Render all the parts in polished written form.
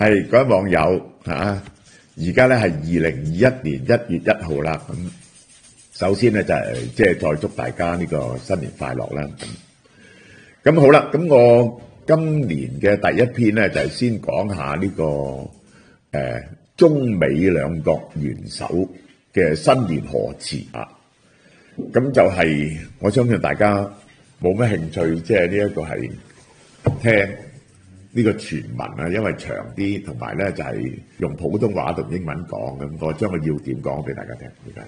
係各位網友嚇，而家咧係2021年1月1號啦。咁首先咧就係即係再祝大家呢個新年快樂啦。咁好啦，咁我今年嘅第一篇咧就係先講下呢個中美兩國元首嘅新年賀詞啊。咁就係我相信大家冇乜興趣，即係呢一個係聽呢個全文啊，因為長啲，同埋咧就係用普通話同英文講咁，我將個要點講俾大家聽。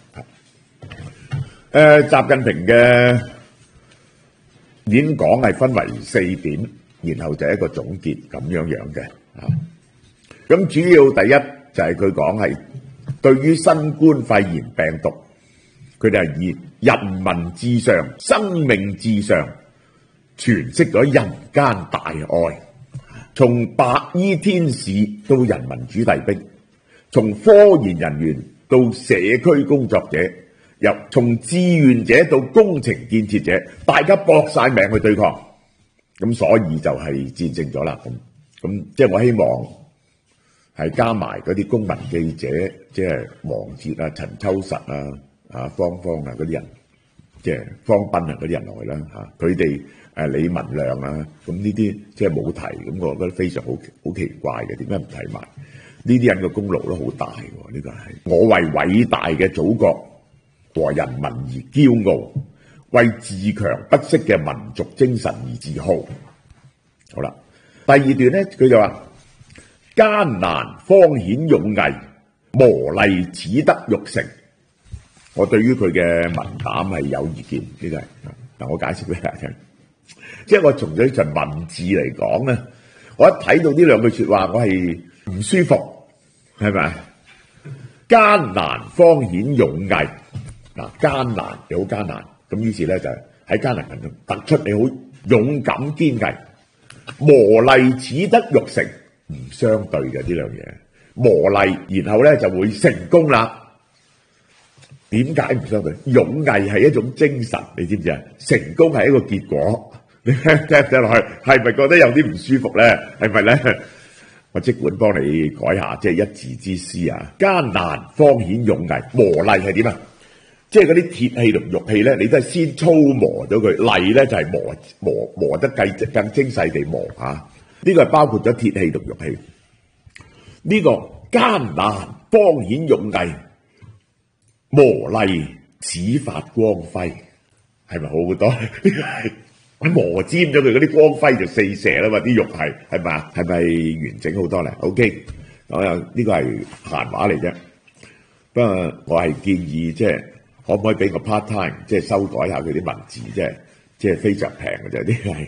習近平嘅演講係分為4點，然後就係一個總結咁樣嘅啊。咁主要第一就係佢講係對於新冠肺炎病毒，佢哋係以人民至上、生命至上，詮釋咗人間大愛。從白衣天使到人民子弟兵，從科研人員到社區工作者，由從志願者到工程建設者，大家搏晒命去對抗，咁所以就係戰勝咗啦。咁即係我希望係加埋嗰啲公民記者，即係王哲啊、陳秋實啊、方方啊嗰啲人，即係方斌啊嗰啲人來啦嚇，佢哋。李文亮啊，咁呢啲即係冇提，咁我覺得非常好奇怪嘅，點解唔提埋呢啲人嘅功勞都好大喎？呢個係我為偉大嘅祖國和人民而驕傲，為自強不息嘅民族精神而自豪。好啦，第二段咧，佢就話艱難方顯勇毅，磨礪始得玉成。我對於佢嘅文膽係有意見，呢個係嗱，我解釋俾大家聽。即係我從咗一陣文字嚟講咧，我一睇到呢兩句說話，我係唔舒服，係咪？艱難方顯勇毅，嗱，艱難又好艱難，咁於是咧就喺艱難中突出你好勇敢堅毅，磨礪始得玉成，唔相對嘅呢兩嘢，磨礪然後咧就會成功啦。點解唔相對？勇毅係一種精神，你知唔知啊？成功係一個結果。你聽落去係咪覺得有啲唔舒服咧？係咪咧？我即管幫你改下，即係一字之師啊！艱難方顯勇毅，磨礪係點啊？即係嗰啲鐵器同玉器咧，你都係先粗磨咗佢，礪咧就係磨得更精細地磨嚇。呢個係包括咗鐵器同玉器。呢個艱難方顯勇毅，磨礪始發光輝，係咪好多？磨尖咗佢嗰啲光輝就四射啦嘛，啲肉係咪啊？係咪完整好多咧 ？OK， 我有呢個係閒話嚟啫。不過我係建議即係可唔可以俾個 part time， 即係修改下佢啲文字，即係非常平嘅啫。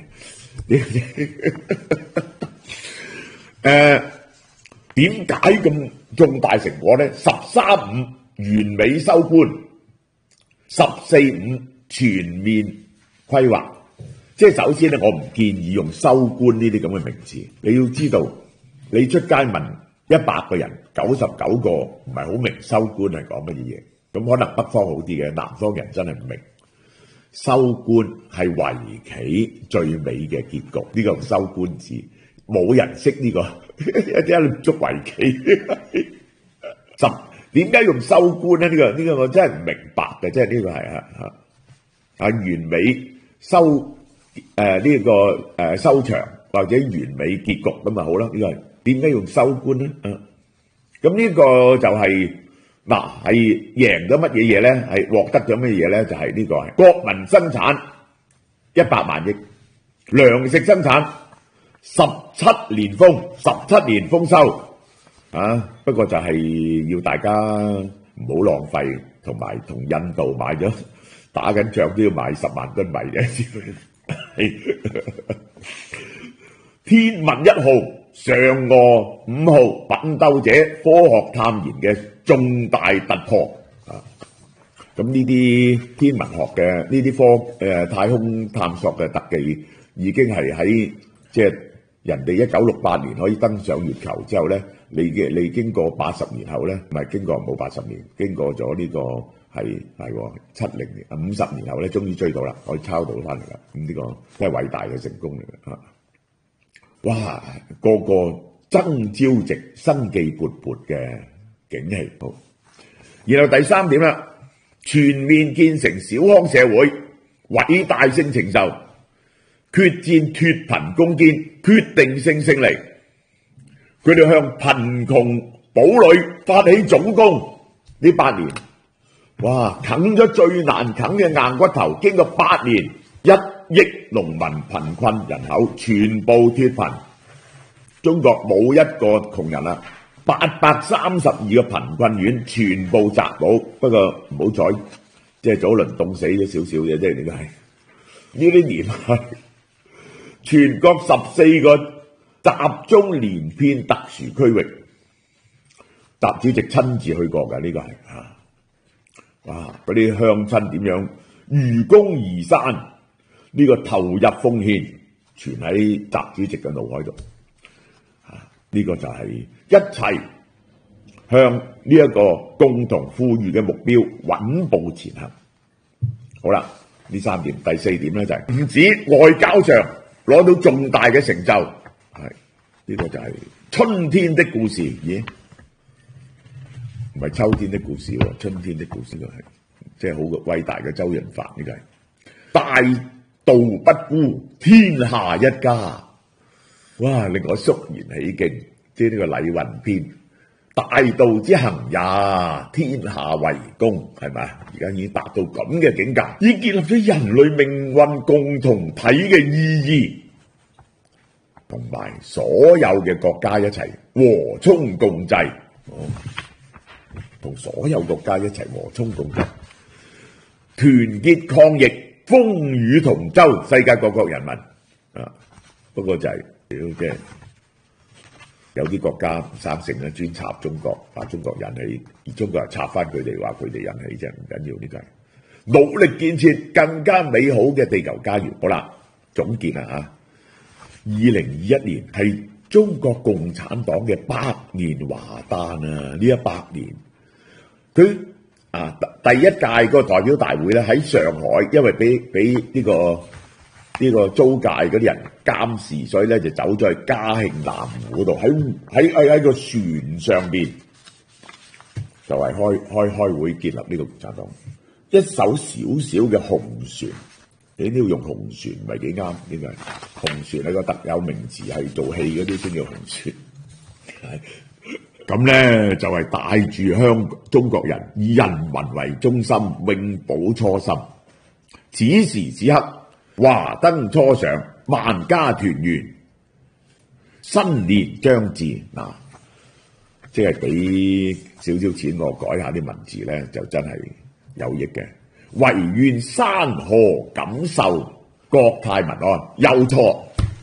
呢係點解咁重大成果咧？13.5完美收官，14.5全面規劃。即係首先咧，我唔建議用收官呢啲咁嘅名詞。你要知道，你出街問100個人，99個唔係好明收官係講乜嘢。咁可能北方好啲嘅，南方人真係唔明。收官係圍棋最美嘅結局。呢個收官字，冇人識呢個，一啲捉圍棋。點解用收官咧？呢個我真係唔明白嘅，即係呢個係完美收。呢個收場或者完美結局咁咪好啦。呢個係點解用收官咧？咁呢個就係係贏咗乜嘢嘢咧？係獲得咗乜嘢咧？就係呢個係國民生產100萬億，糧食生產17年豐收啊！不過就係要大家唔好浪費，同埋同印度買咗打緊仗都要買10萬噸米嘅。天問1號，嫦娥5號，奮鬥者科學探研嘅重大突破啊！咁呢啲天文學嘅呢啲太空探索嘅特技，已經係喺即係人哋1968年可以登上月球之後咧，你經過80年後咧，唔係經過冇80年，經過咗呢個。係70年50年後咧，終於追到啦，可以抄到翻嚟啦。咁呢個都係偉大嘅成功嚟嘅嚇！哇，個個爭朝夕、生機勃勃嘅景氣。好，然後第三點啦，全面建成小康社會，偉大性成就，決戰脫貧攻堅，決定性勝利。佢哋向貧窮堡壘發起總攻，呢8年，哇，啃咗最難啃嘅硬骨頭，經過8年，1億農民貧困人口全部脫貧，中國冇一個窮人啦，832個貧困縣全部摘冇，不過唔好彩，即係早輪凍死咗少少嘅，即係點解？呢啲年係全國14個集中連片特殊區域，習主席親自去過㗎，呢個係嚇，哇！嗰啲鄉親點樣愚公移山？呢個投入奉獻，存喺習主席嘅腦海度。呢個就係一切向呢一個共同富裕嘅目標穩步前行。好啦，呢3點，第4點咧就係唔止外交上攞到重大嘅成就，係呢個就係春天的故事。咦？唔係秋天的故事喎，春天的故事就係即係好偉大嘅周潤發，呢個係大道不孤，天下一家。哇！令我肅然起敬，即係呢個禮運篇，大道之行也，天下為公，係咪啊？而家已經達到咁嘅境界，已經建立咗人類命運共同體嘅意義，同埋所有嘅國家一齊和衷共濟，同所有國家一齊和衷共濟，團結抗疫，風雨同舟，世界各國人民啊！不過就係即係有啲國家唔生性咧，專插中國，話中國引起，而中國又插翻佢哋，話佢哋引起啫，唔緊要呢個係努力建設更加美好嘅地球家園。好啦，總結啦嚇，2021年係中國共產黨嘅100年華誕啊！呢100年，佢第一屆個代表大會咧喺上海，因為俾呢個租界嗰啲人監視，所以咧就走咗去嘉慶南湖嗰度，喺個船上邊就係開會建立呢個共產黨。一艘小小嘅紅船，你都要用紅船，唔係幾啱。呢個紅船係個特有名詞，係做戲嗰啲先叫紅船。咁咧就係帶住中國人以人民為中心，永葆初心。此時此刻，華燈初上，萬家團圓，新年將至嗱，即係俾少少錢我改下啲文字咧，就真係有益嘅。唯願山河錦繡，國泰民安。有錯，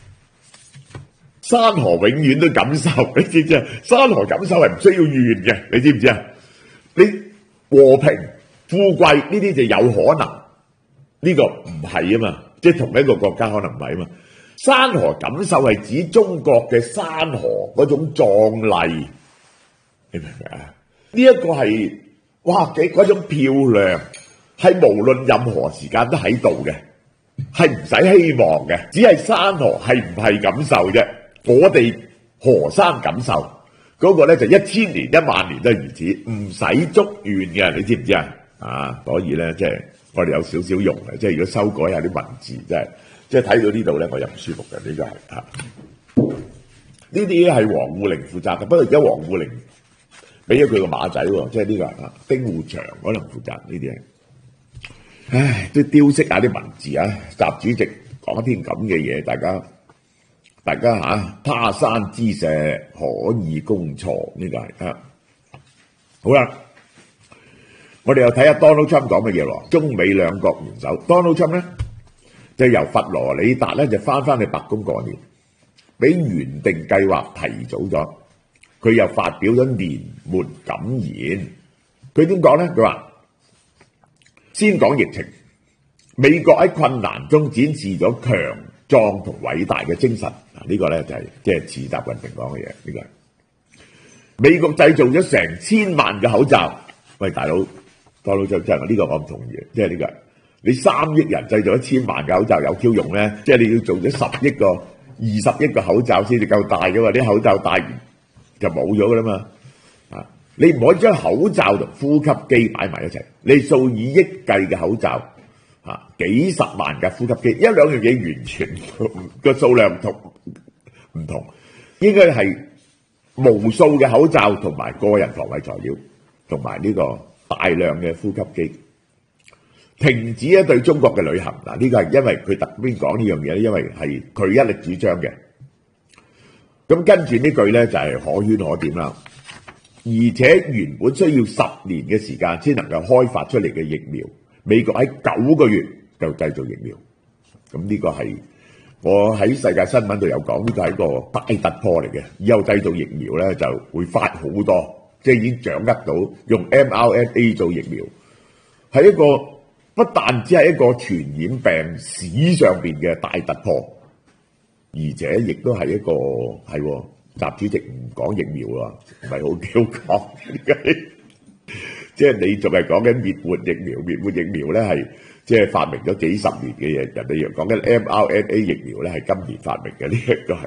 山河永遠都錦繡，你知唔知啊？山河錦繡係唔需要願嘅，你知唔知啊？你和平富貴呢啲就有可能，呢個唔係啊嘛。即係同一個國家可能唔係啊嘛，山河錦繡係指中國嘅山河嗰種壯麗，你明唔明啊？呢一個係哇幾嗰種漂亮，係無論任何時間都喺度嘅，係唔使希望嘅，只係山河係唔係錦繡啫。我哋河山錦繡嗰個咧就1000年10000年都係如此，唔使祝願嘅，你知唔知啊？所以咧即係。我哋有少少用嘅，即係如果修改下啲文字，即係睇到呢度咧，我又唔舒服嘅。呢個係嚇，呢啲係王滬寧負責嘅。不過而家王滬寧俾咗佢個馬仔喎，即係呢個啊丁護祥可能負責呢啲嘢。唉，都雕飾下啲文字啊！習主席講一啲咁嘅嘢，大家嚇他山之石可以攻錯，呢個係啊好啦。我哋又睇下 Donald Trump 講嘅嘢喎，中美兩國元首 Donald Trump 咧就由佛羅里達咧就翻去白宮過年，比原定計劃提早咗。佢又發表咗年末感言，佢點講咧？佢話先講疫情，美國喺困難中展示咗強壯同偉大嘅精神。嗱，呢個咧就係即係似習近平講嘅嘢。呢個係美國製造咗成1000萬嘅口罩。喂，大佬。多佬真係呢個我唔同意，即係呢個你3億人製造1000萬嘅口罩有 Q 用咧？即係你要做咗10億個 20億個口罩先至夠戴嘅嘛，啲口罩戴完就冇咗噶啦嘛。你唔可以將口罩同呼吸機擺埋一齊，你數以億計嘅口罩，幾十萬嘅呼吸機，一兩樣嘢完全個數量唔同，應該係無數嘅口罩同埋個人防衞材料，同埋呢個大量嘅呼吸機。停止對中國嘅旅行，呢個係因為佢特別講呢樣嘢咧，因為係佢一力主張嘅。咁跟住呢句咧就係可圈可點啦。而且原本需要10年嘅時間先能夠開發出嚟嘅疫苗，美國喺9個月就製造疫苗。咁呢個係我喺世界新聞度有講，呢個係一個大突破嚟嘅。以後製造疫苗咧就會快好多，即係已經掌握到用 mRNA 做疫苗，係一個不但只係一個傳染病史上邊嘅大突破，而且亦都係一個係習主席唔講疫苗喎，唔係好幾好講。即係你仲係講緊滅活疫苗，滅活疫苗咧係即係發明咗幾十年嘅嘢，人哋又講緊 mRNA 疫苗咧係今年發明嘅，呢一個係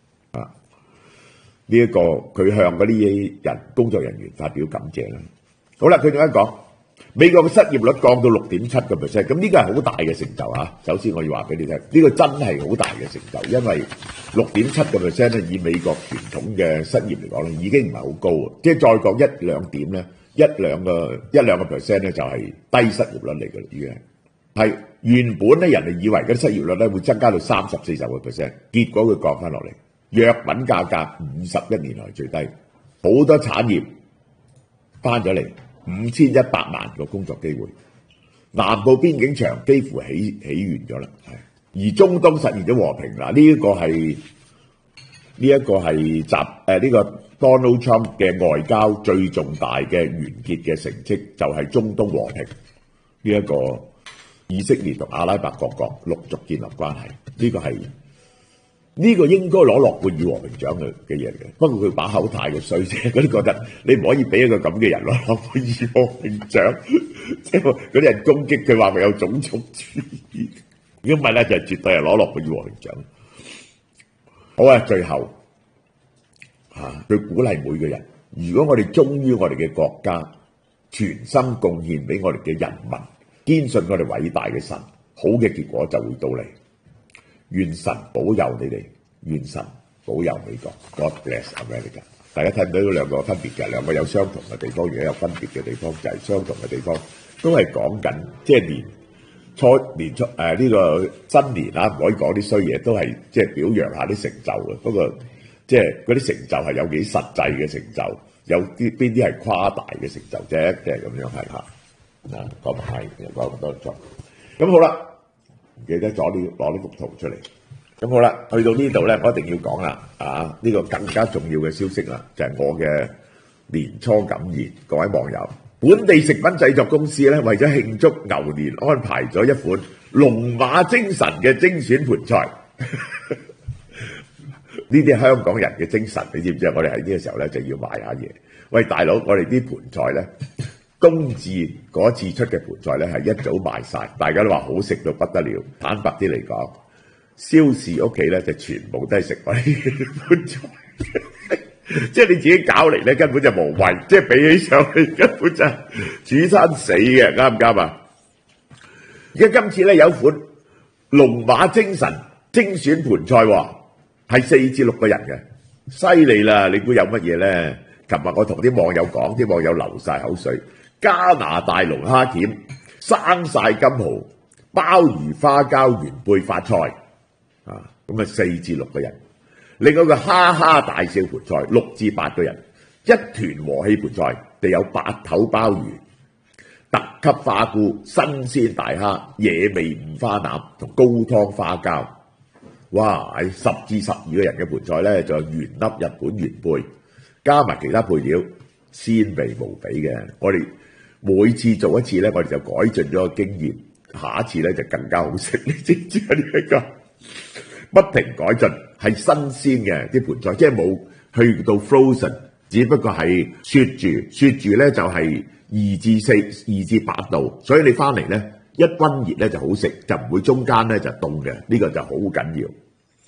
呢一個佢向嗰啲人工作人員發表感謝啦。好啦，佢仲一講美國嘅失業率降到6.7%，咁呢個係好大嘅成就啊！首先我要話俾你聽，呢個真係好大嘅成就，因為6.7%咧，以美國傳統嘅失業嚟講咧，已經唔係好高啊！即係再降一兩點咧，一兩個 percent 咧，就係低失業率嚟嘅，已經係原本咧人哋以為嗰啲失業率咧會增加到30-40%，結果佢降翻落嚟。藥品價格51年來最低，好多產業翻咗嚟。5100萬個工作機會，南部邊境牆幾乎起完咗啦，而中東實現咗和平啦。呢一個係呢個 Donald Trump 嘅外交最重大嘅完結嘅成績，就係中東和平。呢一個以色列同阿拉伯各國陸續建立關係，呢個應該攞諾貝爾和平獎嘅嘢嚟嘅，不過佢把口太過衰啫，嗰啲覺得你唔可以俾一個咁嘅人攞諾貝爾和平獎，即係嗰啲人攻擊佢話佢有種族主義，如果唔係咧就絕對係攞諾貝爾和平獎。好啊，最後佢鼓勵每個人，如果我哋忠於我哋嘅國家，全心貢獻俾我哋嘅人民，堅信我哋偉大嘅神，好嘅結果就會到嚟。願神保佑你哋，願神保佑美國。God bless America。大家睇唔到兩個分別嘅，兩個有相同嘅地方，而家有分別嘅地方，就係相同嘅地方都係講緊，即係年初呢個新年啦，唔可以講啲衰嘢，都係即係表揚下啲成就嘅。不過即係嗰啲成就係有幾實際嘅成就，有啲邊啲係誇大嘅成就啫，即係咁樣係嚇。講埋講咁多咗，咁好啦。唔記得攞呢幅圖出嚟，咁好啦，去到呢度咧，我一定要講啦，呢個更加重要嘅消息啦，就係我嘅年初感言，各位網友，本地食品製作公司咧為咗慶祝牛年，安排咗一款龍馬精神嘅精選盤菜，呢啲係香港人嘅精神，你知唔知啊？我哋喺呢個時候咧就要賣下嘢，喂大佬，我哋啲盤菜咧。冬至嗰次出嘅盤菜咧係一早賣晒，大家都話好食到不得了。坦白啲嚟講，蕭氏屋企咧就全部都係食我啲盤菜，即係你自己搞嚟咧根本就無謂，即係比起上去根本就煮餐死嘅，啱唔啱啊？而家今次咧有款龍馬精神精選盤菜喎，係4至6個人嘅，犀利啦！你估有乜嘢咧？琴日我同啲網友講，啲網友流晒口水。加拿大龍蝦鉗、生曬金蠔、鮑魚花膠原貝發菜，咁啊4至6個人。另外個哈哈大笑盤菜6至8個人，一團和氣盤菜就有8頭鮑魚、特級花菇、新鮮大蝦、野味五花腩同高湯花膠。哇！10至12個人嘅盤菜咧，就有原粒日本原貝，加埋其他配料，鮮味無比嘅。我哋每次做一次咧，我哋就改進咗個經驗，下一次咧就更加好食。你知唔知啊？呢一個不停改進，係新鮮嘅啲盤菜，即係冇去到 frozen， 只不過係雪住咧就係2至8度，所以你翻嚟咧一溫熱咧就好食，就唔會中間咧就凍嘅，呢個就好緊要。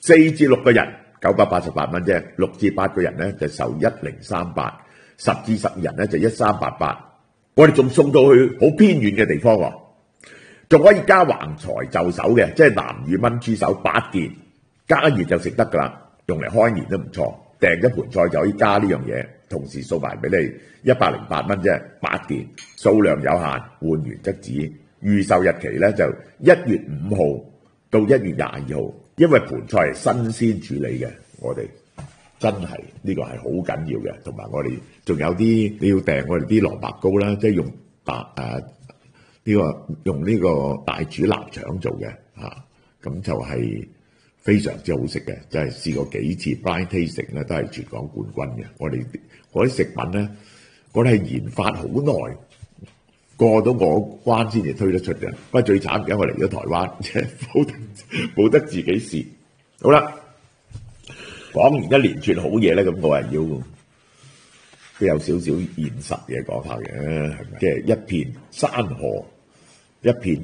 4至6個人988蚊啫，6至8個人咧就售1038，10至12人咧就1388。我哋仲送到去好偏遠嘅地方喎，仲可以加橫財就手嘅，即係南乳炆豬手8件，加熱就食得㗎啦，用嚟開年都唔錯。訂一盤菜就可以加呢樣嘢，同時送埋俾你108蚊啫，8件，數量有限，換完則止。預售日期咧就1月5號到1月22號，因為盤菜係新鮮處理嘅，我哋真係呢個係好緊要嘅。同埋我哋仲有啲你要訂我哋啲蘿蔔糕啦，即係用用呢個大煮臘腸做嘅嚇，咁就係非常之好食嘅，即係試過幾次 blind tasting 咧都係全港冠軍嘅。我哋嗰啲食品咧，我哋係研發好耐。過到我關先至推得出嘅，不過最慘嘅我嚟咗台灣，即係冇得自己試。好啦，講完一連串好嘢咧，咁我係要都有少少現實嘢講下嘅，係咪？即係一片山河，一片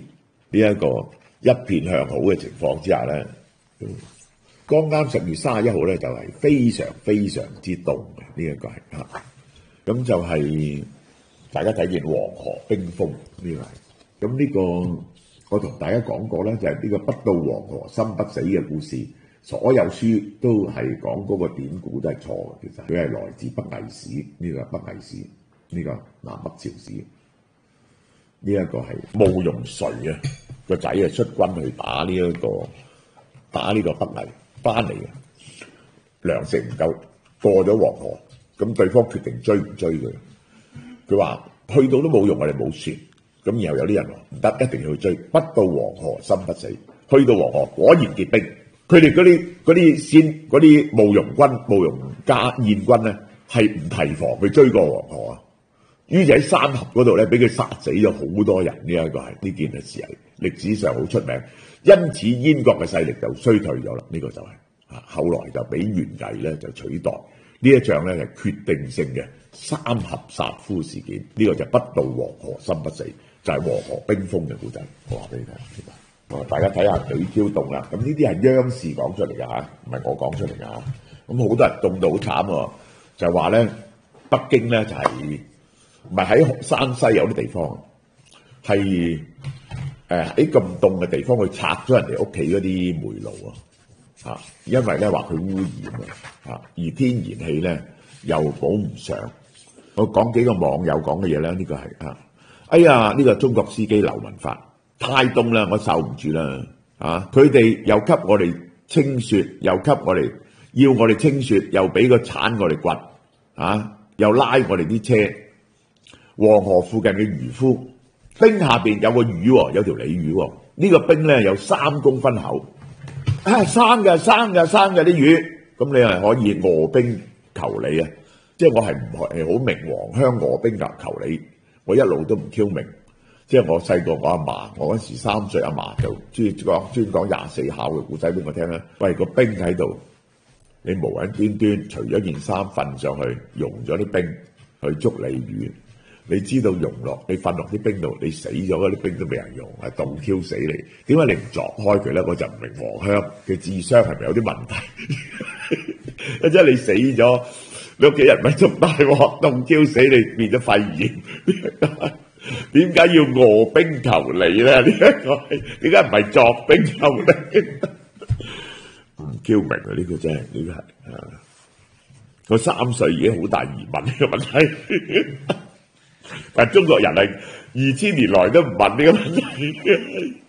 向好嘅情況之下咧，剛啱10月31號咧就係非常非常之凍嘅呢一個係嚇，咁就係。大家睇見黃河冰封呢個，咁呢個我同大家講過咧，就係呢個不到黃河心不死嘅故事，所有書都係講嗰個典故都係錯嘅，其實佢係來自北魏史，呢個北魏史，呢個南北朝史，呢一個係慕容垂啊個仔啊出軍去打呢個北魏翻嚟嘅，糧食唔夠過咗黃河，咁對方決定追唔追佢？佢話去到都冇用，我哋冇船。咁然後有啲人話唔得，一定要去追。不到黃河心不死。去到黃河果然結冰。佢哋嗰啲慕容家燕軍咧係唔提防去追過黃河啊。於是喺山峽嗰度咧俾佢殺死咗好多人。呢一個係呢件嘅事係歷史上好出名。因此燕國嘅勢力就衰退咗啦。呢個就係後來就俾元魏咧就取代。呢一仗咧係決定性嘅三峽殺夫事件，呢個就不到黃河心不死，就係黃河冰封嘅故仔。我話俾你聽，大家睇下幾挑動啦。咁呢啲係央視講出嚟嘅嚇，唔係我講出嚟嘅嚇。咁好多人凍到好慘喎，就話咧北京咧就係唔係喺山西有啲地方係喺咁凍嘅地方去拆咗人哋屋企嗰啲煤爐啊。因為咧話佢污染啊，而天然氣咧又補唔上。我講幾個網友講嘅嘢咧，呢個係哎呀呢個中國司機劉文發太凍啦，我受唔住啦佢哋又給我哋清雪，又給我哋要我哋清雪，又俾個鏟我哋掘又拉我哋啲車。黃河附近嘅漁夫冰下邊有個魚，有條鯉魚，呢個冰咧有3公分厚。生嘅啲魚，咁你係可以餓冰求鯉啊！即係我係唔係好明黃香餓冰求鯉，我一路都唔 Q 明。即係我細個我阿嫲，我嗰時3歲，阿嫲就專講24孝嘅故仔俾我聽啦。喂，個冰喺度，你無端端除咗件衫瞓上去，溶咗啲冰去捉鯉魚。你知道溶落，你瞓落啲冰度，你死咗嗰啲冰都未人溶，係凍 Q 死你。點解你唔鑿開佢咧？我就唔明黃香嘅智商係咪有啲問題？即係你死咗，你屋企人咪仲大鑊，凍 Q 死你，變咗肺炎。點解要餓冰求鯉咧？呢一個點解唔係鑿冰求鯉？唔 Q 明啊！呢個真係呢個係我3歲已經好大疑問呢個問題。但中國人係2000年來都唔問呢個問題。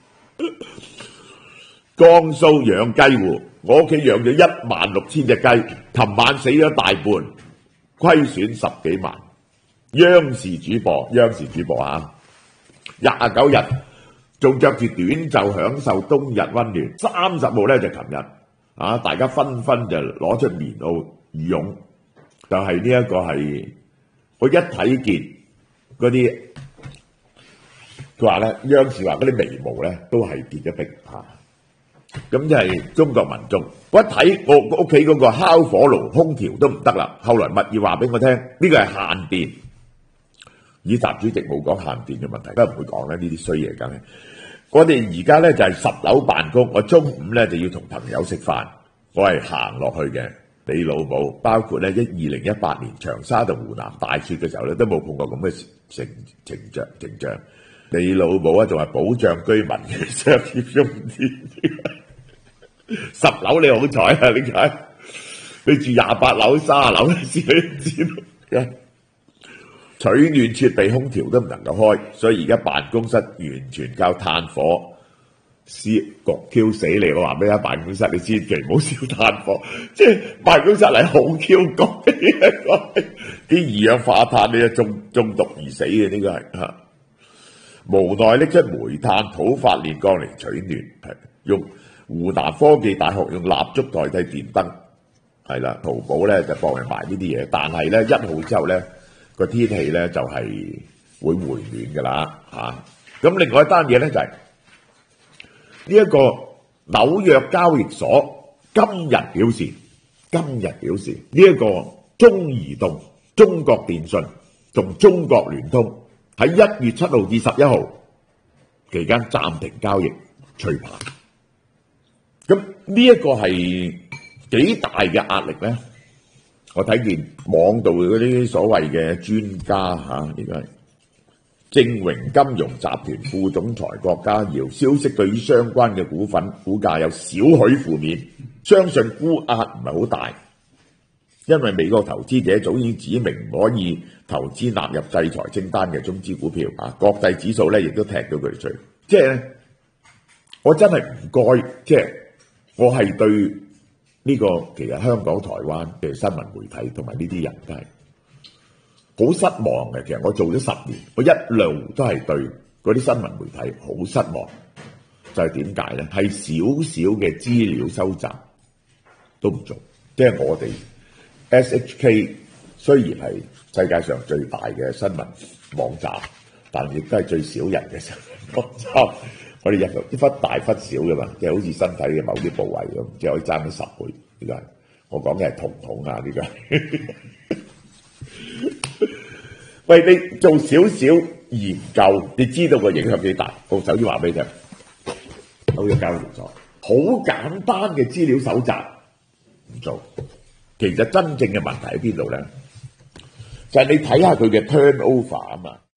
江蘇養雞戶，我屋企養咗16000隻雞，琴晚死咗大半，虧損10幾萬。央視主播29日仲着住短袖享受冬日溫暖，30號咧就琴日大家紛紛就攞出棉襖羽絨，就係呢一個係我一睇見。嗰啲佢話咧，央視話嗰啲眉毛咧都係結咗冰咁就係中國民眾。我一睇我屋企嗰個烤火爐、空調都唔得啦。後來物業話俾我聽，呢個係限電。以習主席冇講限電嘅問題，都唔會講咧呢啲衰嘢梗係。我哋而家咧就係10樓辦公，我中午咧就要同朋友食飯， 我係行落去嘅。你老母包括咧2018年長沙同湖南大雪嘅時候咧，都冇碰過咁嘅情象。你老母啊，仲係保障居民嘅商業用電，10樓你好彩啊！你睇你住28樓、30樓先知道。取暖設備空調都唔能夠開，所以而家辦公室完全靠炭火。焗 Q 死你！我話俾你聽，辦公室你千祈唔好燒炭火，即係辦公室係好 Q 焗嘅，啲二氧化碳你中毒而死嘅，呢個係嚇。無奈拎出煤炭土發電缸嚟取暖，用湖南科技大學用蠟燭代替電燈，係啦。淘寶咧就幫人賣呢啲嘢，但係咧1號之後咧個天氣咧就係會回暖㗎啦嚇。咁另外一單嘢咧就係。呢一個紐約交易所今日表示，呢一個中移動、中國電信同中國聯通喺1月7號至11號期間暫停交易除牌。咁呢一個係幾大嘅壓力咧？我睇見網度嗰啲所謂嘅專家嚇，應該係正榮金融集團副總裁郭家耀，消息對於相關嘅股價有少許負面，相信沽壓唔係好大，因為美國投資者早已指明唔可以投資納入制裁清單嘅中資股票啊，國際指數咧亦都踢到佢哋出去。即係咧，我真係唔該，即係我係對呢個其實香港、台灣嘅新聞媒體同埋呢啲人都係好失望嘅。其實我做咗10年，我一路都係對嗰啲新聞媒體好失望。就係點解咧？係少少嘅資料收集都唔做。即係我哋 SHK 雖然係世界上最大嘅新聞網站，但亦都係最少人嘅新聞網站。我哋一忽大忽小嘅嘛，即係好似身體嘅某啲部位咁，只可以爭咗10倍。呢個係我講嘅係瞳孔啊！呢個喂，你做少少研究，你知道個影響幾大？我首先話俾你聽，紐約交易所好簡單嘅資料搜集唔做，其實真正嘅問題喺邊度咧？就係你睇下佢嘅 turnover 啊嘛。